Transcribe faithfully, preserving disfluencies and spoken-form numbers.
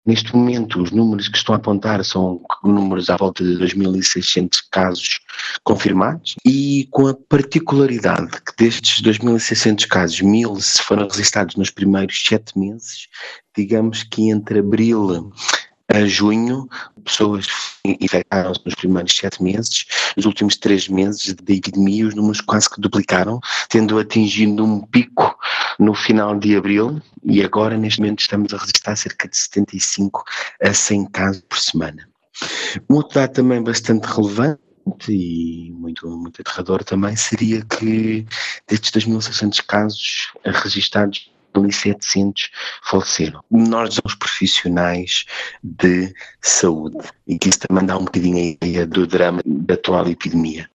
Neste momento, os números que estão a apontar são números à volta de dois mil e seiscentos casos confirmados e com a particularidade que destes dois mil e seiscentos casos, mil se foram registrados nos primeiros sete meses, digamos que entre abril a junho, pessoas infectaram-se nos primeiros sete meses, nos últimos três meses da epidemia os números quase que duplicaram, tendo atingido um pico no final de abril e agora neste momento estamos a registrar cerca de setenta e cinco a cem casos por semana. Um outro dado também bastante relevante e muito, muito aterrador também seria que destes dois mil e seiscentos casos registados, mil e setecentos faleceram. Nós somos profissionais de saúde e que isso também dá um bocadinho a ideia do drama da atual epidemia.